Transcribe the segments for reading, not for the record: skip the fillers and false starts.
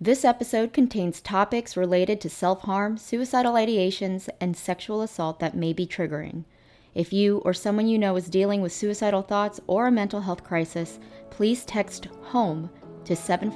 This episode contains topics related to self-harm, suicidal ideations, and sexual assault that may be triggering. If you or someone you know is dealing with suicidal thoughts or a mental health crisis, please text HOME to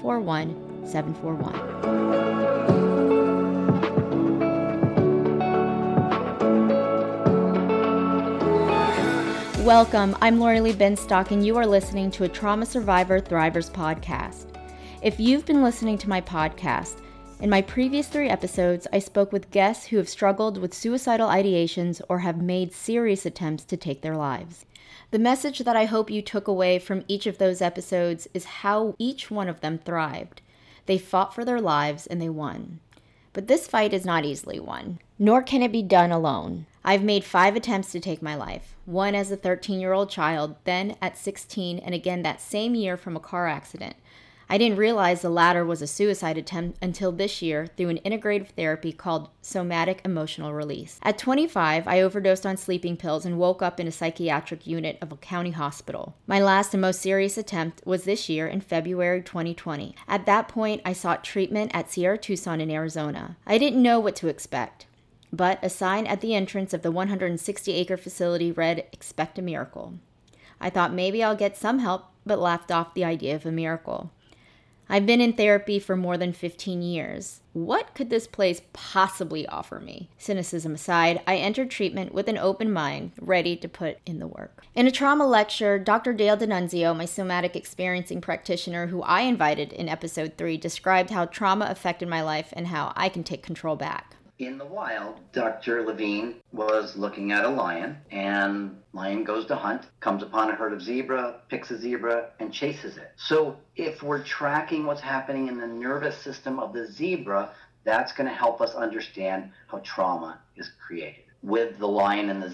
741-741. Welcome, I'm Lori Lee Benstock, and you are listening to a Trauma Survivor Thrivers podcast. If you've been listening to my podcast, in my previous 3 episodes, I spoke with guests who have struggled with suicidal ideations or have made serious attempts to take their lives. The message that I hope you took away from each of those episodes is how each one of them thrived. They fought for their lives and they won. But this fight is not easily won, nor can it be done alone. I've made 5 attempts to take my life, one as a 13-year-old child, then at 16, and again that same year from a car accident. I didn't realize the latter was a suicide attempt until this year through an integrative therapy called somatic emotional release. At 25, I overdosed on sleeping pills and woke up in a psychiatric unit of a county hospital. My last and most serious attempt was this year in February 2020. At that point, I sought treatment at Sierra Tucson in Arizona. I didn't know what to expect, but a sign at the entrance of the 160-acre facility read, "Expect a miracle." I thought maybe I'll get some help, but laughed off the idea of a miracle. I've been in therapy for more than 15 years. What could this place possibly offer me? Cynicism aside, I entered treatment with an open mind, ready to put in the work. In a trauma lecture, Dr. Dale D'Annunzio, my somatic experiencing practitioner who I invited in episode 3, described how trauma affected my life and how I can take control back. In the wild, Dr. Levine was looking at a lion, and lion goes to hunt, comes upon a herd of zebra, picks a zebra, and chases it. So if we're tracking what's happening in the nervous system of the zebra, that's going to help us understand how trauma is created. With the lion and the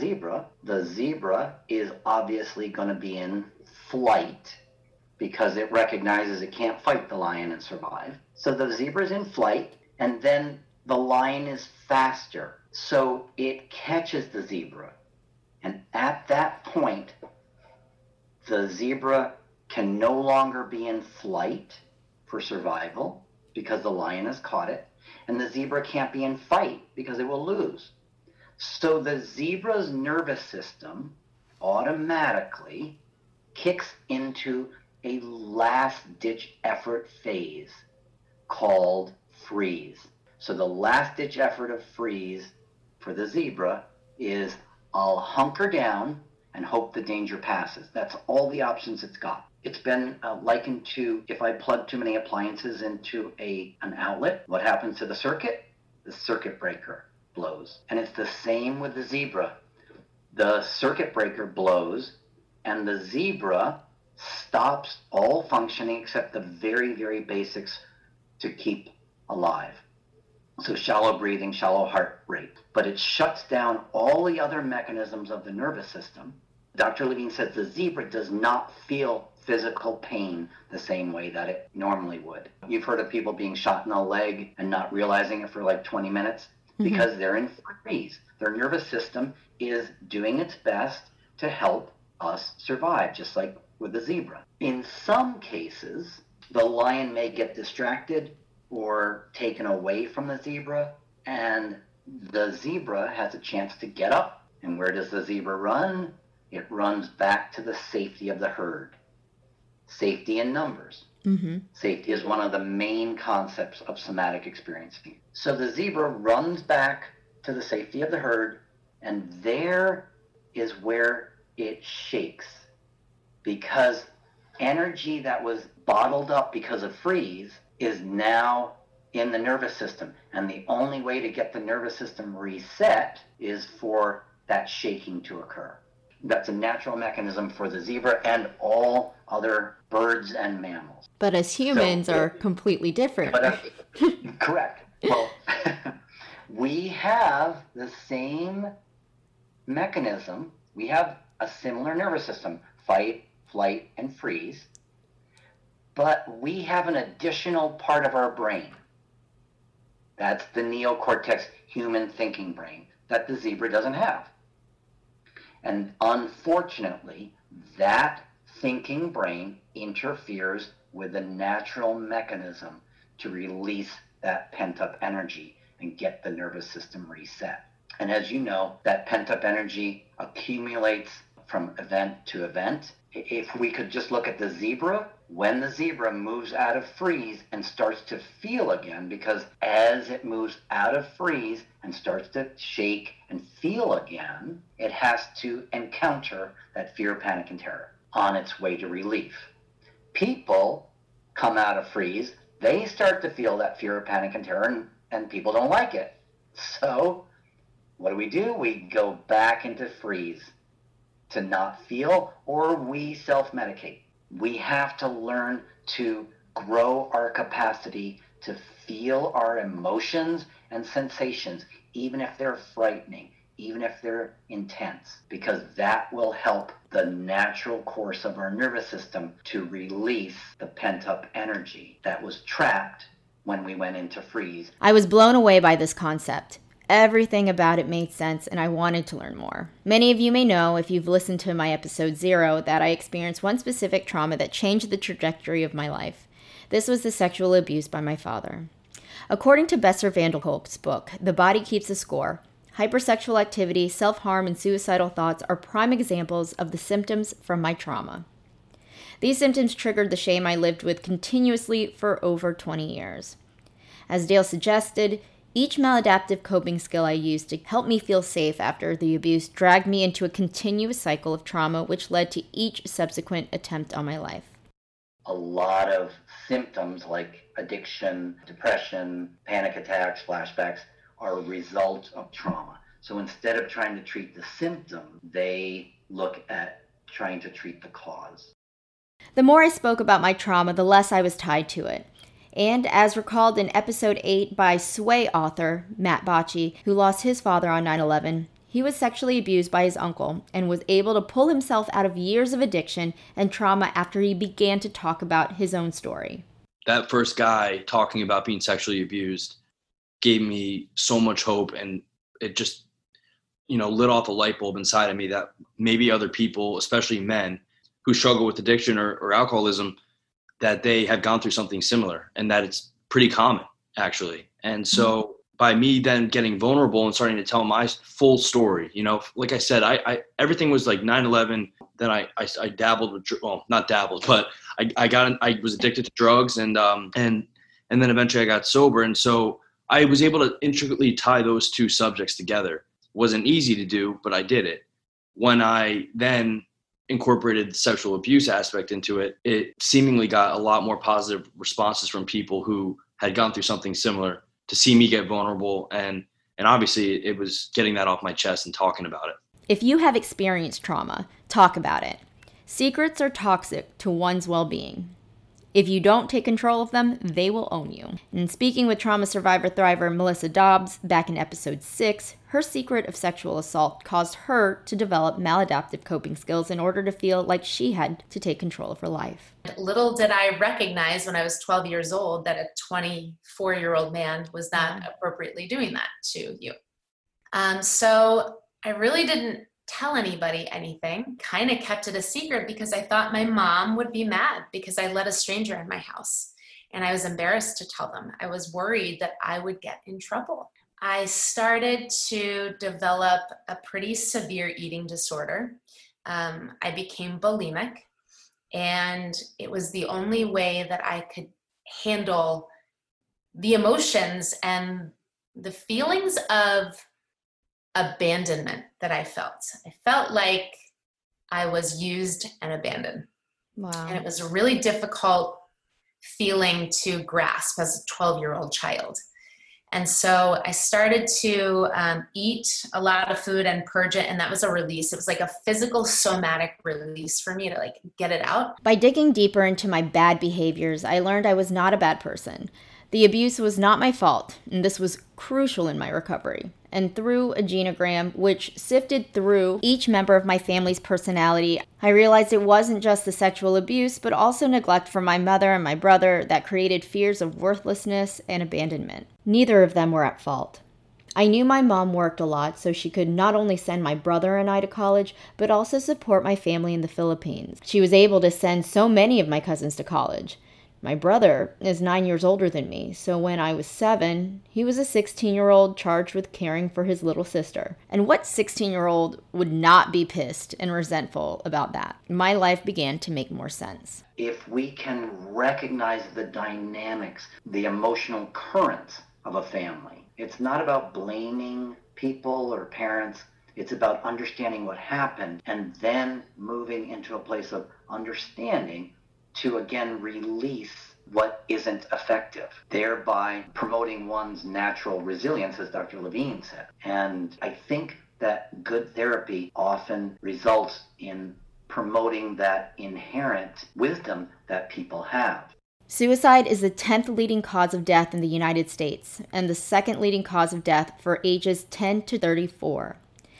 zebra is obviously going to be in flight because it recognizes it can't fight the lion and survive. So the zebra's in flight, and then the lion is faster, so it catches the zebra. And at that point, the zebra can no longer be in flight for survival because the lion has caught it, and the zebra can't be in fight because it will lose. So the zebra's nervous system automatically kicks into a last-ditch effort phase called freeze. So the last-ditch effort of freeze for the zebra is, I'll hunker down and hope the danger passes. That's all the options it's got. It's been likened to if I plug too many appliances into an outlet, what happens to the circuit? The circuit breaker blows. And it's the same with the zebra. The circuit breaker blows, and the zebra stops all functioning except the very, very basics to keep alive. So shallow breathing, shallow heart rate. But it shuts down all the other mechanisms of the nervous system. Dr. Levine says the zebra does not feel physical pain the same way that it normally would. You've heard of people being shot in the leg and not realizing it for like 20 minutes because they're in freeze. Their nervous system is doing its best to help us survive, just like with the zebra. In some cases, the lion may get distracted or taken away from the zebra, and the zebra has a chance to get up. And where does the zebra run? It runs back to the safety of the herd. Safety in numbers. Safety is one of the main concepts of somatic experiencing. So the zebra runs back to the safety of the herd, and there is where it shakes, because energy that was bottled up because of freeze is now in the nervous system. And the only way to get the nervous system reset is for that shaking to occur. That's a natural mechanism for the zebra and all other birds and mammals. But as humans are completely different. Correct. Well, we have the same mechanism. We have a similar nervous system, fight, flight, and freeze. But we have an additional part of our brain. That's the neocortex human thinking brain that the zebra doesn't have. And unfortunately, that thinking brain interferes with the natural mechanism to release that pent-up energy and get the nervous system reset. And as you know, that pent-up energy accumulates from event to event. If we could just look at the zebra, when the zebra moves out of freeze and starts to feel again, because as it moves out of freeze and starts to shake and feel again, it has to encounter that fear, panic, and terror on its way to relief. People come out of freeze, they start to feel that fear, panic, and terror, and people don't like it. So what do? We go back into freeze to not feel, or we self-medicate. We have to learn to grow our capacity to feel our emotions and sensations, even if they're frightening, even if they're intense, because that will help the natural course of our nervous system to release the pent-up energy that was trapped when we went into freeze. I was blown away by this concept. Everything about it made sense, and I wanted to learn more. Many of you may know, if you've listened to my episode 0, that I experienced one specific trauma that changed the trajectory of my life. This was the sexual abuse by my father. According to Bessel van der Kolk's book, The Body Keeps a Score, hypersexual activity, self-harm, and suicidal thoughts are prime examples of the symptoms from my trauma. These symptoms triggered the shame I lived with continuously for over 20 years. As Dale suggested, each maladaptive coping skill I used to help me feel safe after the abuse dragged me into a continuous cycle of trauma, which led to each subsequent attempt on my life. A lot of symptoms like addiction, depression, panic attacks, flashbacks are a result of trauma. So instead of trying to treat the symptom, they look at trying to treat the cause. The more I spoke about my trauma, the less I was tied to it. And as recalled in episode 8 by Sway author Matt Bocci, who lost his father on 9/11, he was sexually abused by his uncle and was able to pull himself out of years of addiction and trauma after he began to talk about his own story. That first guy talking about being sexually abused gave me so much hope, and it just, lit off a light bulb inside of me that maybe other people, especially men who struggle with addiction or alcoholism, that they have gone through something similar, and that it's pretty common, actually. And so by me then getting vulnerable and starting to tell my full story, like I said, I everything was like 9/11. Then I dabbled with, well, not dabbled, but I was addicted to drugs, and then eventually I got sober. And so I was able to intricately tie those two subjects together. It wasn't easy to do, but I did it. When I then incorporated the sexual abuse aspect into it, it seemingly got a lot more positive responses from people who had gone through something similar to see me get vulnerable. And obviously it was getting that off my chest and talking about it. If you have experienced trauma, talk about it. Secrets are toxic to one's well-being. If you don't take control of them, they will own you. And speaking with trauma survivor thriver Melissa Dobbs back in episode 6, her secret of sexual assault caused her to develop maladaptive coping skills in order to feel like she had to take control of her life. Little did I recognize when I was 12 years old that a 24-year-old man was not appropriately doing that to you. So I really didn't tell anybody anything, kind of kept it a secret because I thought my mom would be mad because I let a stranger in my house. And I was embarrassed to tell them. I was worried that I would get in trouble. I started to develop a pretty severe eating disorder. I became bulimic, and it was the only way that I could handle the emotions and the feelings of abandonment that I felt. I felt like I was used and abandoned. Wow. And it was a really difficult feeling to grasp as a 12-year-old child. And so I started to eat a lot of food and purge it, and that was a release. It was like a physical somatic release for me to like get it out. By digging deeper into my bad behaviors, I learned I was not a bad person. The abuse was not my fault, and this was crucial in my recovery. And through a genogram, which sifted through each member of my family's personality, I realized it wasn't just the sexual abuse, but also neglect from my mother and my brother that created fears of worthlessness and abandonment. Neither of them were at fault. I knew my mom worked a lot, so she could not only send my brother and I to college, but also support my family in the Philippines. She was able to send so many of my cousins to college. My brother is 9 years older than me, so when I was 7, he was a 16-year-old charged with caring for his little sister. And what 16-year-old would not be pissed and resentful about that? My life began to make more sense. If we can recognize the dynamics, the emotional currents of a family, it's not about blaming people or parents. It's about understanding what happened and then moving into a place of understanding to again release what isn't effective, thereby promoting one's natural resilience, as Dr. Levine said. And I think that good therapy often results in promoting that inherent wisdom that people have. Suicide is the 10th leading cause of death in the United States and the second leading cause of death for ages 10 to 34.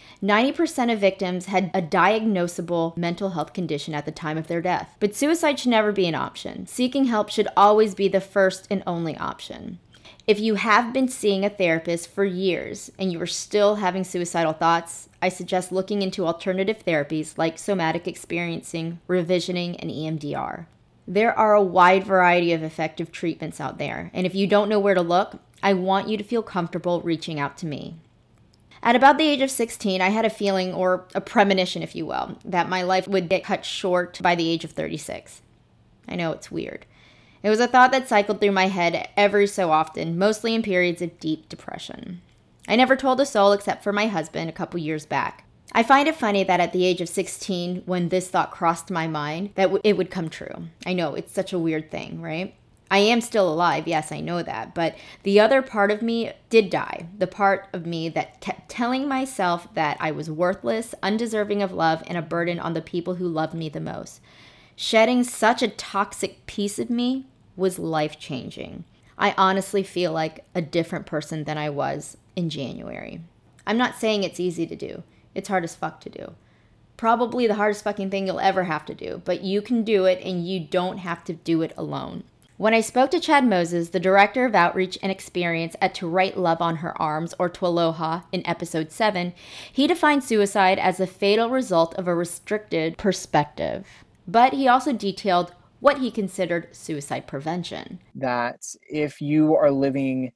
90% of victims had a diagnosable mental health condition at the time of their death. But suicide should never be an option. Seeking help should always be the first and only option. If you have been seeing a therapist for years and you are still having suicidal thoughts, I suggest looking into alternative therapies like somatic experiencing, revisioning, and EMDR. There are a wide variety of effective treatments out there, and if you don't know where to look, I want you to feel comfortable reaching out to me. At about the age of 16, I had a feeling, or a premonition, if you will, that my life would get cut short by the age of 36. I know it's weird. It was a thought that cycled through my head every so often, mostly in periods of deep depression. I never told a soul except for my husband a couple years back. I find it funny that at the age of 16, when this thought crossed my mind, that it would come true. I know, it's such a weird thing, right? I am still alive, yes, I know that, but the other part of me did die. The part of me that kept telling myself that I was worthless, undeserving of love, and a burden on the people who loved me the most. Shedding such a toxic piece of me was life-changing. I honestly feel like a different person than I was in January. I'm not saying it's easy to do. It's hard as fuck to do. Probably the hardest fucking thing you'll ever have to do, but you can do it and you don't have to do it alone. When I spoke to Chad Moses, the Director of Outreach and Experience at To Write Love on Her Arms, or Tualoha, in Episode 7, he defined suicide as the fatal result of a restricted perspective. But he also detailed what he considered suicide prevention. That if you are living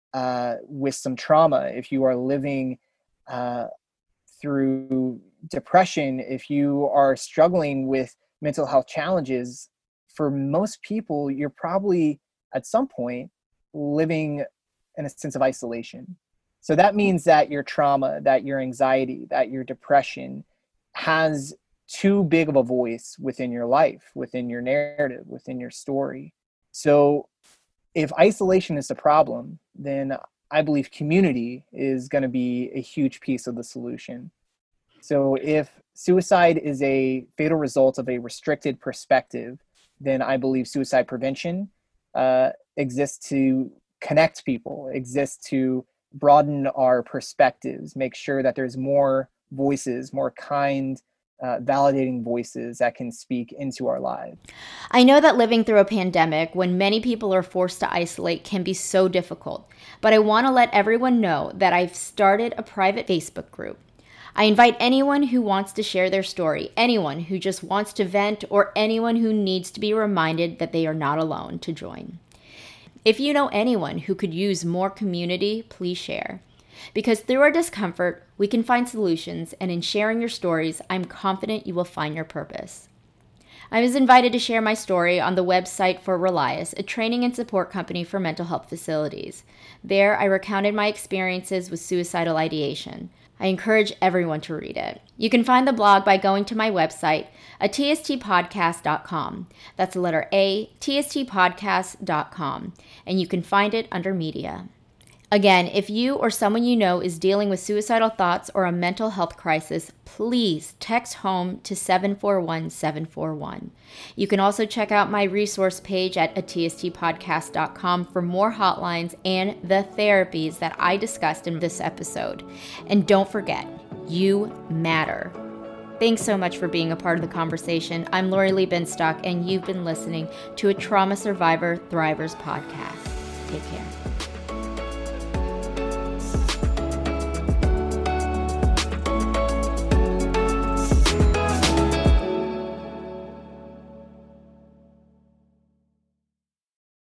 with some trauma, if you are living through depression, if you are struggling with mental health challenges, for most people, you're probably at some point living in a sense of isolation. So that means that your trauma, that your anxiety, that your depression has too big of a voice within your life, within your narrative, within your story. So if isolation is the problem, then I believe community is going to be a huge piece of the solution. So if suicide is a fatal result of a restricted perspective, then I believe suicide prevention exists to connect people, exists to broaden our perspectives, make sure that there's more voices, more kind, validating voices that can speak into our lives. I know that living through a pandemic when many people are forced to isolate can be so difficult, but I want to let everyone know that I've started a private Facebook group. I invite anyone who wants to share their story, anyone who just wants to vent, or anyone who needs to be reminded that they are not alone to join. If you know anyone who could use more community, please share. Because through our discomfort, we can find solutions, and in sharing your stories, I'm confident you will find your purpose. I was invited to share my story on the website for Relias, a training and support company for mental health facilities. There, I recounted my experiences with suicidal ideation. I encourage everyone to read it. You can find the blog by going to my website, atstpodcast.com. That's the letter A, tstpodcast.com. And you can find it under media. Again, if you or someone you know is dealing with suicidal thoughts or a mental health crisis, please text HOME to 741-741. You can also check out my resource page at atstpodcast.com for more hotlines and the therapies that I discussed in this episode. And don't forget, you matter. Thanks so much for being a part of the conversation. I'm Lori Lee Binstock, and you've been listening to a Trauma Survivor Thrivers podcast. Take care.